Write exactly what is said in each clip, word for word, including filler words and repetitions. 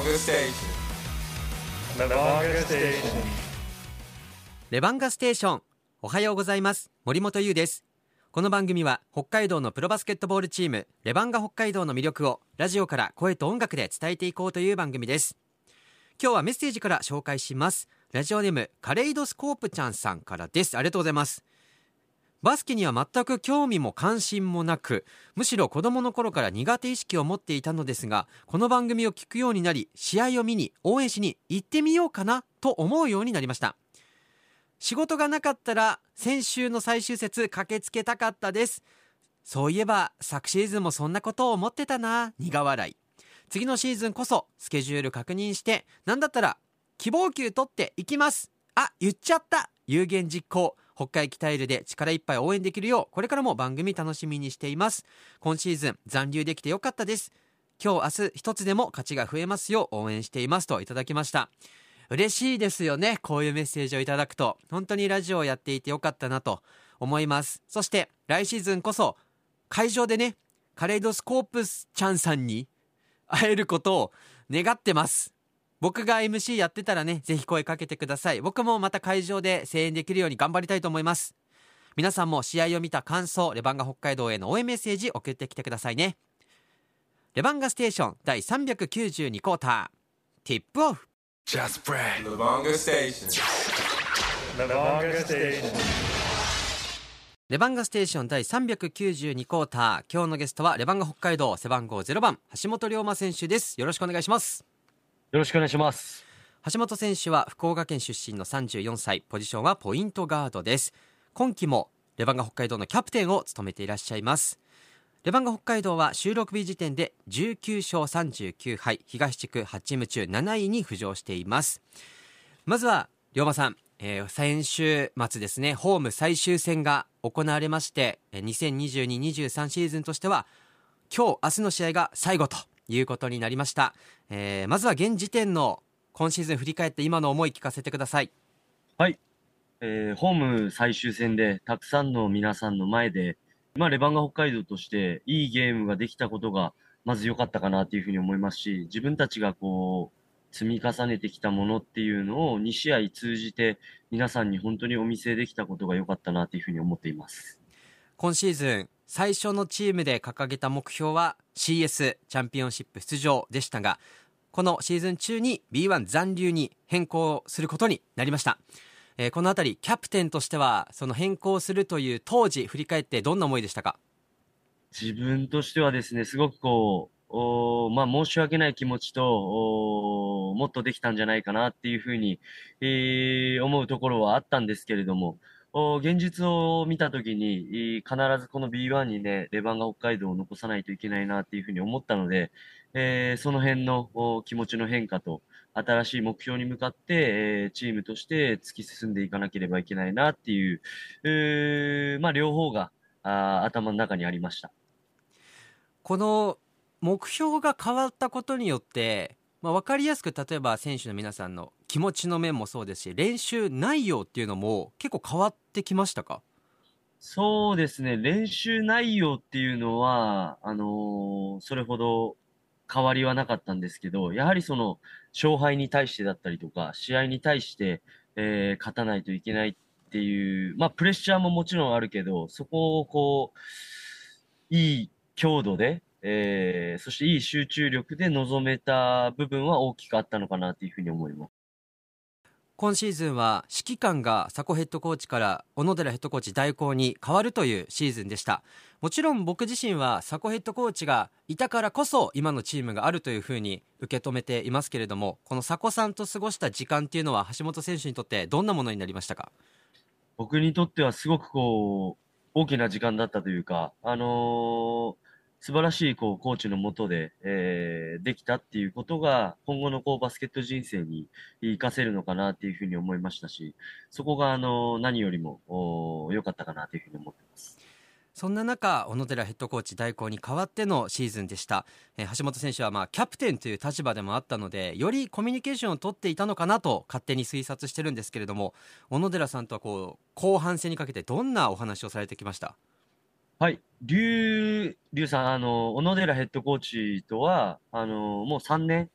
Levanga Station. Levanga Station. レバンガステーション。おはようございます。森本優です。この番組は北海道のプロバスケットボールチームレバンガ北海道の魅力をラジオから声と音楽で伝えていこうという番組です。今日はメッセージから紹介します。ラジオネームカレイドスコープちゃんさんからです。ありがとうございます。バスケには全く興味も関心もなく、むしろ子供の頃から苦手意識を持っていたのですが、この番組を聞くようになり、試合を見に応援しに行ってみようかなと思うようになりました。仕事がなかったら先週の最終節駆けつけたかったです。そういえば昨シーズンもそんなことを思ってたな、苦笑い。次のシーズンこそスケジュール確認して、なんだったら希望球取っていきます。あ、言っちゃった。有言実行。北海鍛えるで力いっぱい応援できるよう、これからも番組楽しみにしています。今シーズン残留できてよかったです。今日明日一つでも勝ちが増えますよう応援していますといただきました。嬉しいですよね。こういうメッセージをいただくと本当にラジオをやっていてよかったなと思います。そして来シーズンこそ会場でね、カレイドスコープスちゃんさんに会えることを願ってます。僕が エムシー やってたらね、ぜひ声かけてください。僕もまた会場で声援できるように頑張りたいと思います。皆さんも試合を見た感想、レバンガ北海道への応援メッセージ送ってきてくださいね。レバンガステーション第さんびゃくきゅうじゅうにクォーターティップオフ。 Just pray. Levanga Station. Levanga Station. レバンガステーション第さんびゃくきゅうじゅうにクォーター、今日のゲストはレバンガ北海道背番号ゼロばん橋本龍馬選手です。よろしくお願いします。 よろしくお願いします。 橋本選手は福岡県出身のさんじゅうよんさい、ポジションはポイントガードです。今季もレバンガ北海道のキャプテンを務めていらっしゃいます。レバンガ北海道は収録日時点でじゅうきゅうしょうさんじゅうきゅうはい、東地区はちチーム中なないに浮上しています。まずは龍馬さん、えー、先週末ですね、ホーム最終戦が行われまして、にせんにじゅうに、にじゅうさんシーズンとしては今日明日の試合が最後ということになりました。えー、まずは現時点の今シーズン振り返って今の思い聞かせてください。 はい、えー、ホーム最終戦でたくさんの皆さんの前で、まあ、レバンガ北海道としていいゲームができたことがまず良かったかなというふうに思いますし、自分たちがこう積み重ねてきたものっていうのをに試合通じて皆さんに本当にお見せできたことが良かったなというふうに思っています。 今シーズン最初のチームで掲げた目標は シーエス チャンピオンシップ出場でしたが、このシーズン中に ビーワン 残留に変更することになりました。えー、このあたりキャプテンとしてはその変更するという当時振り返ってどんな思いでしたか？ 自分としてはですね、すごくこう、おまあ、申し訳ない気持ちと、おもっとできたんじゃないかなっていうふうに、えー思うところはあったんですけれども、お現実を見たときに、えー必ずこの ビーワン にね、レバンガ北海道を残さないといけないなっていうふうに思ったので、えーその辺のお気持ちの変化と、新しい目標に向かって、えーチームとして突き進んでいかなければいけないなっていう、えーまあ、両方があー頭の中にありました。 この目標が変わったことによって、まあ、分かりやすく例えば選手の皆さんの気持ちの面もそうですし、練習内容っていうのも結構変わってきましたか？ そうですね、練習内容っていうのは、あのーそれほど変わりはなかったんですけど、やはりその、勝敗に対してだったりとか、試合に対して、えー勝たないといけないっていう、まあ、プレッシャーももちろんあるけど、そこをこう、いい強度で、えーそしていい集中力で臨めた部分は大きくあったのかなっていうふうに思います。 今シーズンは指揮官が佐古ヘッドコーチから小野寺ヘッドコーチ代行に変わるというシーズンでした。もちろん僕自身は佐古ヘッドコーチがいたからこそ今のチームがあるというふうに受け止めていますけれども、この佐古さんと過ごした時間っていうのは橋本選手にとってどんなものになりましたか？ 僕にとってはすごくこう、大きな時間だったというか、あのー素晴らしいこうコーチのもとで、えーできたっていうことが、今後のこうバスケット人生に活かせるのかなっていうふうに思いましたし、そこがあのー何よりもおー良かったかなというふうに思っています。 そんな中、小野寺ヘッドコーチ代行に代わってのシーズンでした。えー橋本選手はまあキャプテンという立場でもあったので、よりコミュニケーションを取っていたのかなと勝手に推察してるんですけれども、小野寺さんとはこう後半戦にかけてどんなお話をされてきました？ はい。りゅう、りゅうさん、あの、小野寺ヘッドコーチとは、あの、もうさんねん、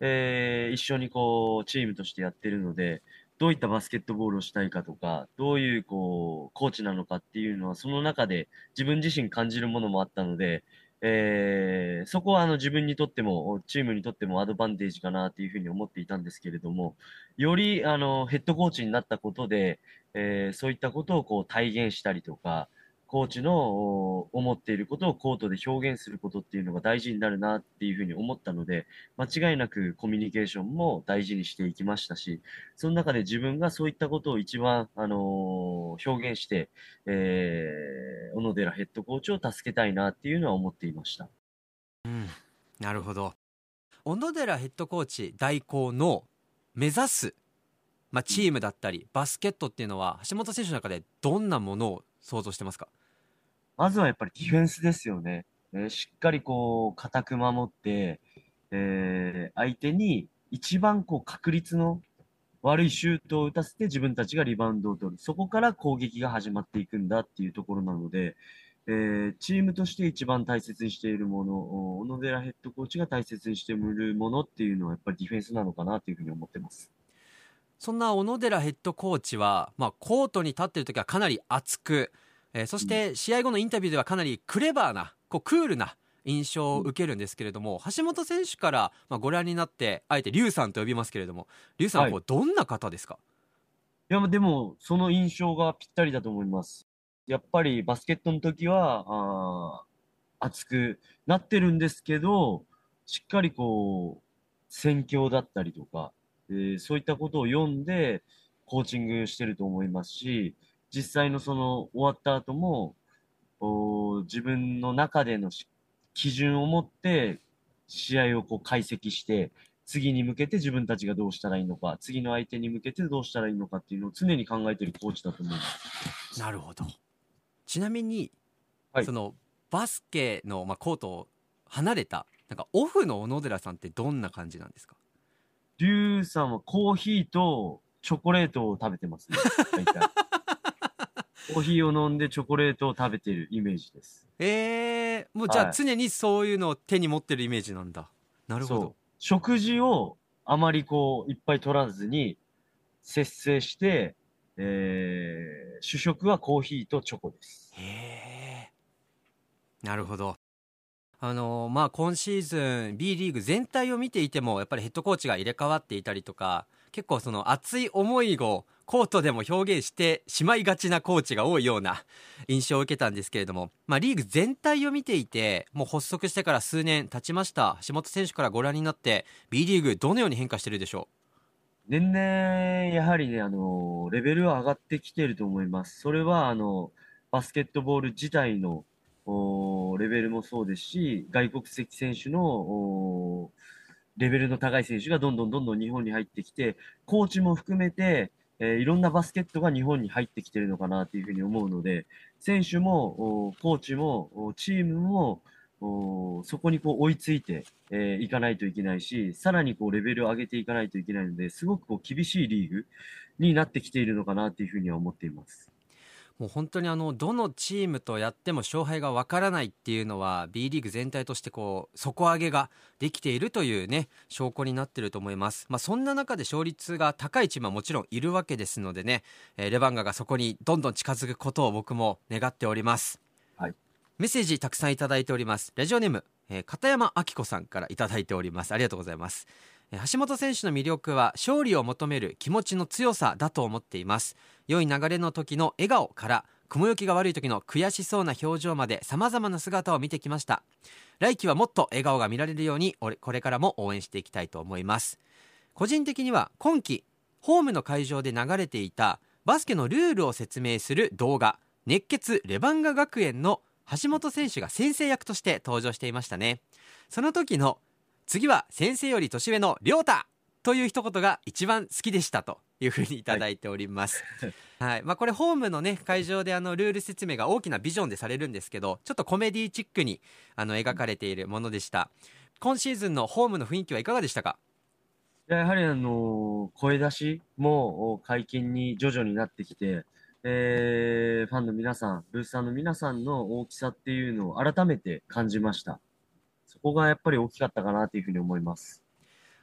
えー一緒にこう、チームとしてやってるので、どういったバスケットボールをしたいかとか、どういうこう、コーチなのかっていうのは、その中で自分自身感じるものもあったので、えーそこはあの自分にとっても、チームにとってもアドバンテージかなっていうふうに思っていたんですけれども、よりあのヘッドコーチになったことで、えーそういったことをこう体現したりとか、コーチのお思っていることをコートで表現することっていうのが大事になるなっていうふうに思ったので、間違いなくコミュニケーションも大事にしていきましたし、その中で自分がそういったことを一番、あのー表現して、えー、小野寺ヘッドコーチを助けたいなっていうのは思っていました。 うん、なるほど。小野寺ヘッドコーチ代行の目指す、まあ、チームだったりバスケットっていうのは橋本選手の中でどんなものを想像してますか？ まずはやっぱりディフェンスですよね。えーしっかりこう、固く守って、えー相手に一番こう確率の悪いシュートを打たせて自分たちがリバウンドを取る。そこから攻撃が始まっていくんだっていうところなので、えーチームとして一番大切にしているもの、お小野寺ヘッドコーチが大切にしているものっていうのはやっぱりディフェンスなのかなというふうに思ってます。 そんな小野寺ヘッドコーチは、まあ、コートに立っている時はかなり熱く、えーそしうん。 て試合後のインタビューではかなりクレバーなこうクールな印象うん。 を受けるんですけれども、橋本選手から、まあ、ご覧になってあえてリュウさんと呼びますけれども、リュウさんははい。 こうどんな方ですか？ いや、でも、その印象がぴったりだと思います。やっぱりバスケットの時は、あー熱くなってるんですけど、しっかりこう、戦況だったりとか、えーそういったことを読んで、コーチングしてると思いますし、実際のその終わった後も、おー自分の中でのし基準を持って、試合をこう解析して、次に向けて自分たちがどうしたらいいのか、次の相手に向けてどうしたらいいのかっていうのを常に考えているコーチだと思います。 なるほど。ちなみにはい。 そのバスケの、まあ、コートを離れたなんかオフの小野寺さんってどんな感じなんですか？ リュウさんはコーヒーとチョコレートを食べてますね。大体。コーヒーを飲んでチョコレートを食べているイメージです。 えー、もうじゃあはい。 常にそういうのを手に持ってるイメージなんだ。なるほど。 そう。食事をあまりこう、いっぱい取らずに、節制して、えー主食はコーヒーとチョコです。 へえ、なるほど。あのまあ今シーズン B リーグ全体を見ていてもやっぱりヘッドコーチが入れ替わっていたりとか、結構その熱い思いをコートでも表現してしまいがちなコーチが多いような印象を受けたんですけれども、まあ、リーグ全体を見ていてもう発足してから数年経ちました。橋本選手からご覧になって B リーグどのように変化してるでしょ年々、やはりね、あの、レベルは上がってきていると思います。それは、あの、バスケットボール自体の、おーレベルもそうですし、外国籍選手の、おーレベルの高い選手がどんどんどんどん日本に入ってきて、コーチも含めて、えーいろんなバスケットが日本に入ってきてるのかなというふうに思うので、選手も、おコーチも、おチームも、おそこにこう追いついて、えーいかないといけないし、さらにこうレベルを上げていかないといけないので、すごくこう厳しいリーグになってきているのかなというふうには思っています。 う？もう本当にあのどのチームとやっても勝敗がわからないっていうのは B リーグ全体としてこう底上げができているというね証拠になっていると思います。まあ、そんな中で勝率が高いチームはもちろんいるわけですのでね、えーレバンガがそこにどんどん近づくことを僕も願っております。 はい。 メッセージたくさんいただいております。ラジオネーム、えー片山明子さんからいただいております。ありがとうございます。えー橋本選手の魅力は勝利を求める気持ちの強さだと思っています。良い流れの時の笑顔から雲行きが悪い時の悔しそうな表情まで様々な姿を見てきました。来季はもっと笑顔が見られるように俺これからも応援していきたいと思います。個人的には今季ホームの会場で流れていたバスケのルールを説明する動画、熱血レバンガ学園の橋本選手が先生役として登場していましたね。その時の次は先生より年上の亮太という一言が一番好きでしたというふうにいたはい。 だいております。はい、まあ、これホームのね会場であのルール説明が大きなビジョンでされるんですけど、ちょっとコメディチックにあの描かれているものでした。今シーズンのホームの雰囲気はいかがでしたか？ でやはりあの声出しもお解禁に徐々になってきて、えーファンの皆さん、ブースターの皆さんの大きさっていうのを改めて感じました。そこがやっぱり大きかったかなというふうに思います。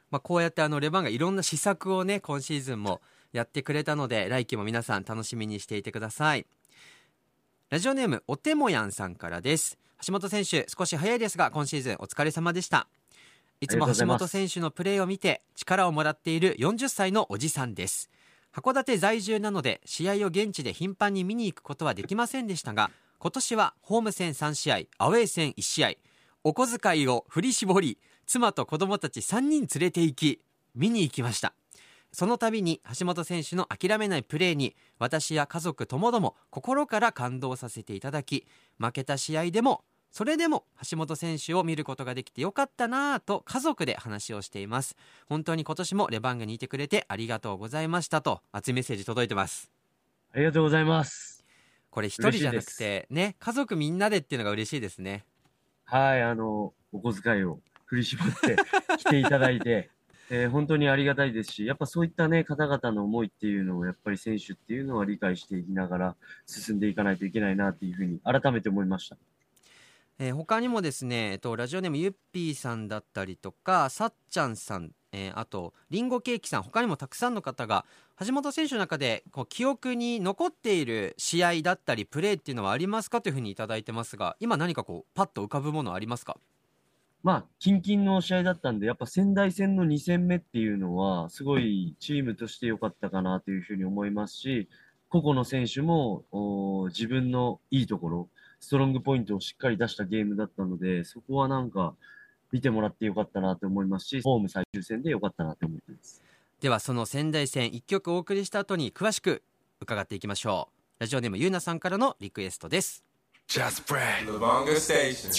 まあ、こうやってあのレバンがいろんな施策をね今シーズンもやってくれたので、来季も皆さん楽しみにしていてください。ラジオネームおてもやんさんからです。橋本選手、少し早いですが今シーズンお疲れ様でした。いつも橋本選手のプレーを見て力をもらっているよんじゅっさいのおじさんです。函館在住なので試合を現地で頻繁に見に行くことはできませんでしたが、今年はホーム戦さんしあい、アウェー戦いちしあい、お小遣いを振り絞り妻と子供たちさんにん連れて行き見に行きました。その度に橋本選手の諦めないプレーに私や家族ともども心から感動させていただき、負けた試合でもそれでも橋本選手を見ることができてよかったなぁと家族で話をしています。本当に今年もレバンガにいてくれてありがとうございましたと熱いメッセージ届いてます。 ありがとうございます。 これ一人じゃなくてね、家族みんなでっていうのが嬉しいですね。 はい、あのお小遣いを振り絞って来ていただいてえー、本当にありがたいですし、やっぱそういったね、方々の思いっていうのを、やっぱり選手っていうのは理解していきながら進んでいかないといけないなっていうふうに改めて思いました。 えー、他にもですね、えっと、ラジオネームゆっぴーさんだったりとかさっちゃんさん、えー、あとりんごケーキさん、他にもたくさんの方が橋本選手の中でこう記憶に残っている試合だったりプレーっていうのはありますかというふうにいただいてますが、今何かこうパッと浮かぶものありますか？ まあ、近々の試合だったんで、やっぱ仙台戦のに戦目っていうのは、すごいチームとして良かったかなというふうに思いますし、個々の選手もお自分のいいところ、ストロングポイントをしっかり出したゲームだったので、そこはなんか見てもらって良かったなと思いますし、ホーム最終戦で良かったなと思っています。 ではその仙台戦いっきょくお送りした後に詳しく伺っていきましょう。ラジオネームゆうなさんからのリクエストです。 Just Brad Levanga Station。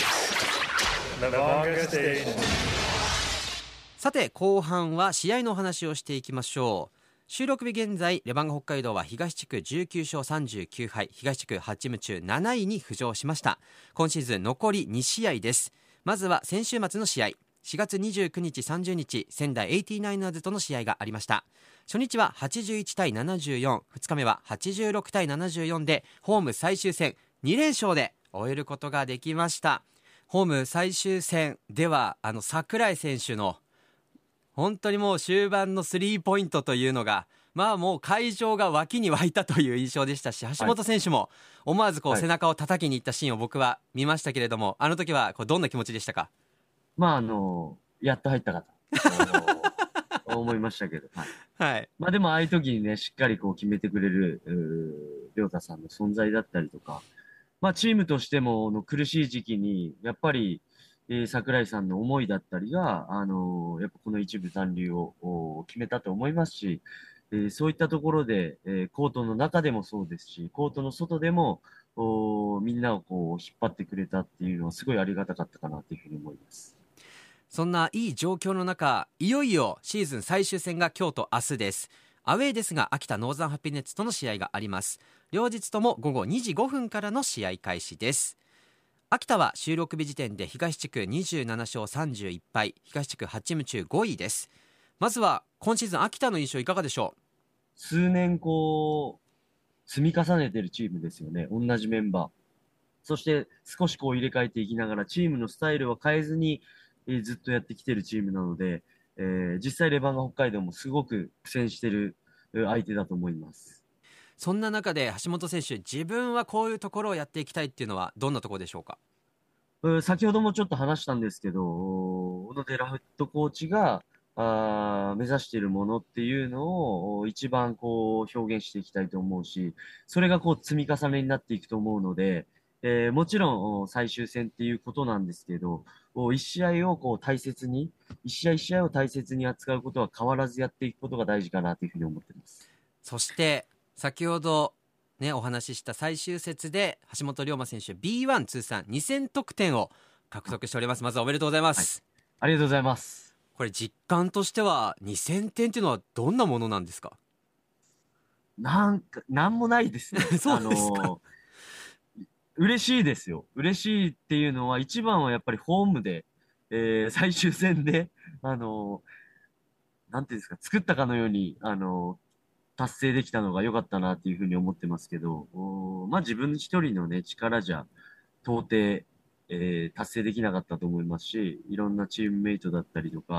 Levanga Station。 さて後半は試合のお話をしていきましょう。収録日現在レバンガ北海道は東地区じゅうきゅうしょうさんじゅうきゅうはい、東地区はちチーム中なないに浮上しました。今シーズン残りに試合です。まずは先週末の試合、しがつにじゅうくにちさんじゅうにち仙台エイティナイナーズとの試合がありました。初日ははちじゅういちたいななじゅうよん、ふつかめははちじゅうろくたいななじゅうよんでホーム最終戦にれんしょうで終えることができました。ホーム最終戦ではあの櫻井選手の本当にもう終盤のスリーポイントというのが、まあもう会場が脇に湧いたという印象でしたし、橋本選手も思わずこう背中を叩きに行ったシーンを僕は見ましたけれども、あの時はこうどんな気持ちでしたか？ まあ、あの、やっと入ったかと思いましたけど、はい。 はい。 まあでも、ああいう時にね、しっかりこう決めてくれる、うーりょうたさんの存在だったりとか、まあチームとしても、あの苦しい時期に、やっぱり、えー桜井さんの思いだったりが、あのーやっぱこの一部残留をお決めたと思いますし、えーそういったところで、えーコートの中でもそうですし、コートの外でも、おみんなをこう引っ張ってくれたっていうのはすごいありがたかったかなというふうに思います。 そんないい状況の中、いよいよシーズン最終戦が今日と明日です。アウェーですが秋田ノーザンハピネッツとの試合があります。両日ともごごにじごふんからの試合開始です。秋田は収録日時点で東地区にじゅうななしょうさんじゅういっぱい、東地区はちチーム中ごいです。まずは今シーズン秋田の印象いかがでしょう？ 数年こう、積み重ねてるチームですよね。同じメンバー。そして少しこう入れ替えていきながら、チームのスタイルは変えずに、えーずっとやってきてるチームなので、えー実際レバンガ北海道もすごく苦戦してるえー相手だと思います。 そんな中で橋本選手、自分はこういうところをやっていきたいっていうのはどんなところでしょうか？ うー先ほどもちょっと話したんですけど、お小野寺ヘッドコーチがあー目指しているものっていうのをお一番こう表現していきたいと思うし、それがこう積み重ねになっていくと思うので、えーもちろんお最終戦っていうことなんですけど、お一試合をこう大切に、一試合一試合を大切に扱うことは変わらずやっていくことが大事かなというふうに思っています。 そして先ほどねお話しした最終節で橋本龍馬選手 ビーワン 通算にせんとくてんを獲得しております。まずはおめでとうございまはい。 す。 ありがとうございます。 これ実感としてはにせんてんっていうのはどんなものなんですか？ なんか、なんもないですね。 そうですか？ あのー嬉しいですよ。嬉しいっていうのは、一番はやっぱりホームで、えー最終戦で、あのーなんていうんですか、作ったかのように、あのー達成できたのが良かったなっていうふうに思ってますけど、おーまあ自分一人のね、力じゃ、到底、えー達成できなかったと思いますし、いろんなチームメイトだったりとか、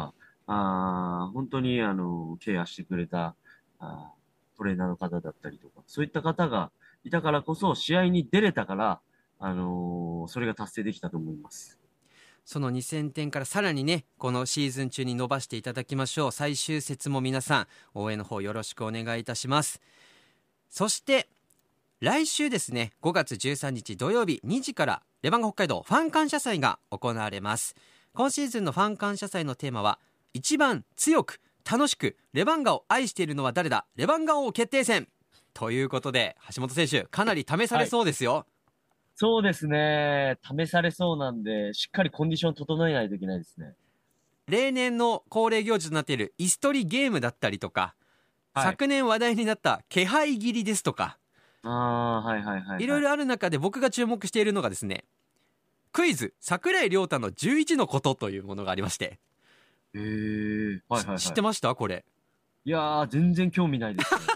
あ本当にあのケアしてくれたあトレーナーの方だったりとか、そういった方がいたからこそ試合に出れたから、あのーそれが達成できたと思います。 そのにせんてんからさらにね、このシーズン中に伸ばしていただきましょう。最終節も皆さん応援の方よろしくお願いいたします。そして来週ですね、ごがつじゅうさんにち土曜日にじからレバンガ北海道ファン感謝祭が行われます。今シーズンのファン感謝祭のテーマは、一番強く楽しくレバンガを愛しているのは誰だ、レバンガ王決定戦ということで、橋本選手かなり試されそうですよ。はい、 そうですね、試されそうなんで、しっかりコンディション整えないといけないですね。 例年の恒例行事となっている椅子取りゲームだったりとか、はい、昨年話題になった気配切りですとか、 あはいはいはい、はい、 いろいろある中で僕が注目しているのがですね、クイズ櫻井亮太のじゅういちのことというものがありまして。 へー、はいはいはい、 知ってましたこれ？ いやー全然興味ないですね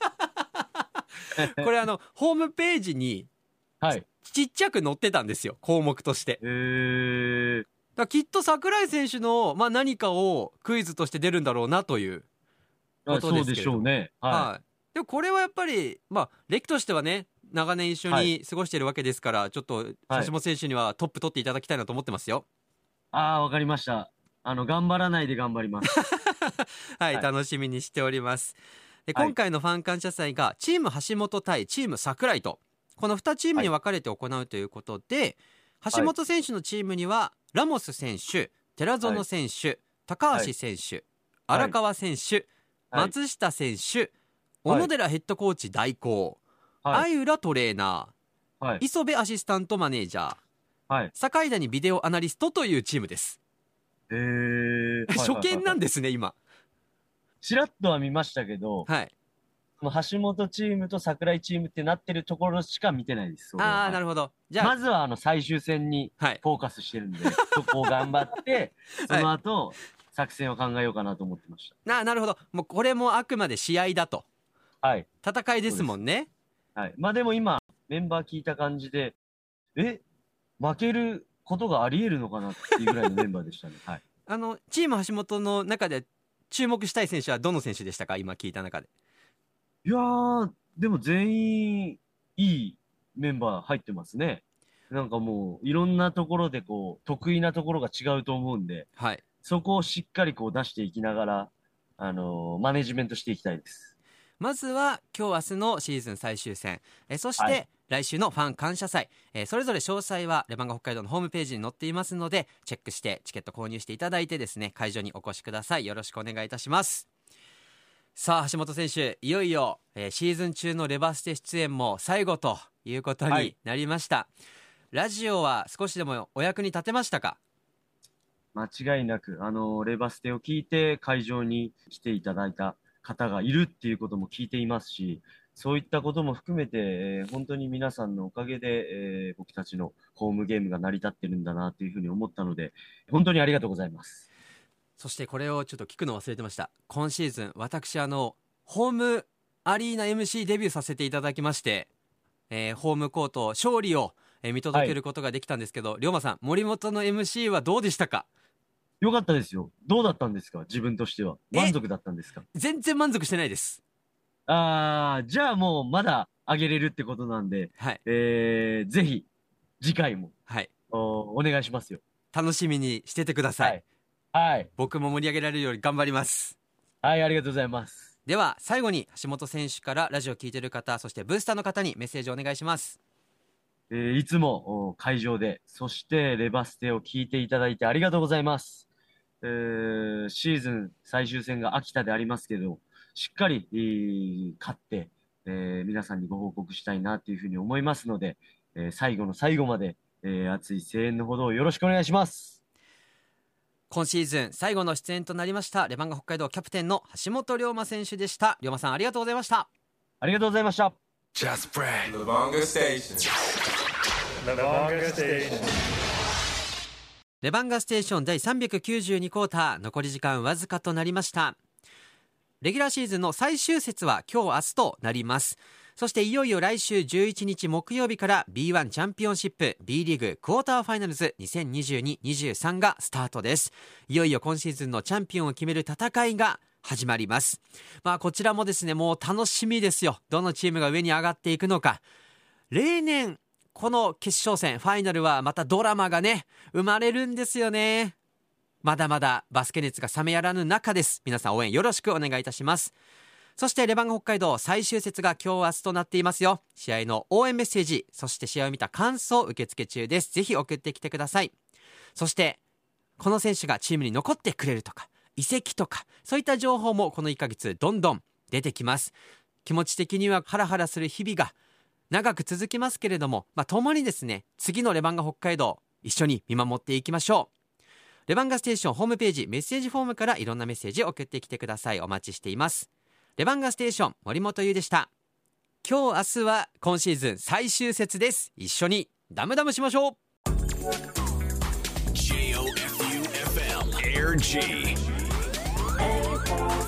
これあのホームページにはいちっちゃく載ってたんですよ、項目として。 へー、 だきっと櫻井選手の、まあ、何かをクイズとして出るんだろうなということですけれども。そうでしょうね、はいはい、でもこれはやっぱり、まあ、歴としてはね長年一緒に過ごしているわけですから、はい、ちょっと橋本選手にはトップ取っていただきたいなと思ってますよ。 ああわかりました。あの頑張らないで頑張りますはい、はい、楽しみにしております。で今回のファン感謝祭がチーム橋本対チーム櫻井とこのにチームに分かれて行うということで、はい、橋本選手のチームにはラモス選手、寺園選手、はい、高橋選手、はい、荒川選手、はい、松下選手、小野寺ヘッドコーチ代行、はい、相浦トレーナー、はい、磯部アシスタントマネージャー、はい、坂井谷ビデオアナリストというチームです。 へー初見なんですね、今。 ちらっとは見ましたけど、はい、この橋本チームと櫻井チームってなってるところしか見てないです。 ああ、なるほど。 じゃあまずはあの最終戦にフォーカスしてるんで、はい、そこを頑張ってその後、はい、作戦を考えようかなと思ってました。 な, なるほど。もうこれもあくまで試合だと、はい、戦いですもんね。 はい、まあでも今メンバー聞いた感じで、え負けることがありえるのかなっていうぐらいのメンバーでしたね。はい、 あのチーム橋本の中で注目したい選手はどの選手でしたか、今聞いた中で。 いやーでも全員いいメンバー入ってますね。なんかもういろんなところでこう得意なところが違うと思うんで、はい、そこをしっかりこう出していきながら、あのー、マネジメントしていきたいです。 まずは今日明日のシーズン最終戦、えそして、はい、来週のファン感謝祭、えそれぞれ詳細はレバンガ北海道のホームページに載っていますので、チェックしてチケット購入していただいてですね、会場にお越しください。よろしくお願いいたします。さあ橋本選手、いよいよ、えー、シーズン中のレバステ出演も最後ということになりました、はい、ラジオは少しでもお役に立てましたか？ 間違いなくあのレバステを聞いて会場に来ていただいた方がいるっていうことも聞いていますし、そういったことも含めて、えー、本当に皆さんのおかげで、えー、僕たちのホームゲームが成り立ってるんだなというふうに思ったので、本当にありがとうございます。 そしてこれをちょっと聞くの忘れてました。今シーズン私あのホームアリーナ エムシー デビューさせていただきまして、えー、ホームコート勝利を、えー、見届けることができたんですけど、龍馬さん、森本の エムシー はどうでしたか？ よかったですよ。どうだったんですか？自分としては満足だったんですか？ 全然満足してないです。 あーじゃあもうまだ上げれるってことなんで、はい、えー、ぜひ次回も、はい、お, お願いしますよ。 楽しみにしててください。 はい、はい、 僕も盛り上げられるように頑張ります。 はい、ありがとうございます。 では最後に橋本選手からラジオを聞いている方、そしてブースターの方にメッセージをお願いします。 えー、いつも会場で、そしてレバステを聞いていただいてありがとうございます。えー、シーズン最終戦が秋田でありますけど、しっかり、えー、勝って、えー、皆さんにご報告したいなというふうに思いますので、えー、最後の最後まで、えー、熱い声援のほどをよろしくお願いします。 今シーズン最後の出演となりましたレバンガ北海道キャプテンの橋本龍馬選手でした。龍馬さん、ありがとうございました。 ありがとうございました。 Just Brand Levanga Station Levanga Station レバンガステーション第さんびゃくきゅうじゅうにクォーター、残り時間わずかとなりました。レギュラーシーズンの最終節は今日明日となります。 そしていよいよ来週じゅういちにち木曜日から ビーワン チャンピオンシップ B リーグクォーターファイナルズにせんにじゅうに にじゅうさんがスタートです。いよいよ今シーズンのチャンピオンを決める戦いが始まります。まあこちらもですね、もう楽しみですよ。どのチームが上に上がっていくのか。例年この決勝戦ファイナルはまたドラマがね生まれるんですよね。まだまだバスケ熱が冷めやらぬ中です。皆さん応援よろしくお願いいたします。そしてレバンガ北海道最終節が今日明日となっていますよ。試合の応援メッセージ、そして試合を見た感想受付中です。ぜひ送ってきてください。そしてこの選手がチームに残ってくれるとか移籍とか、そういった情報もこのいっかげつどんどん出てきます。気持ち的にはハラハラする日々が長く続きますけれども、まあ、共にですね、次のレバンガ北海道一緒に見守っていきましょう。レバンガステーションホームページメッセージフォームからいろんなメッセージを送ってきてください。お待ちしています。レバンガステーション森本優でした。今日明日は今シーズン最終節です。一緒にダムダムしましょう。 ジェイオーエフユーエフエム エーアールジー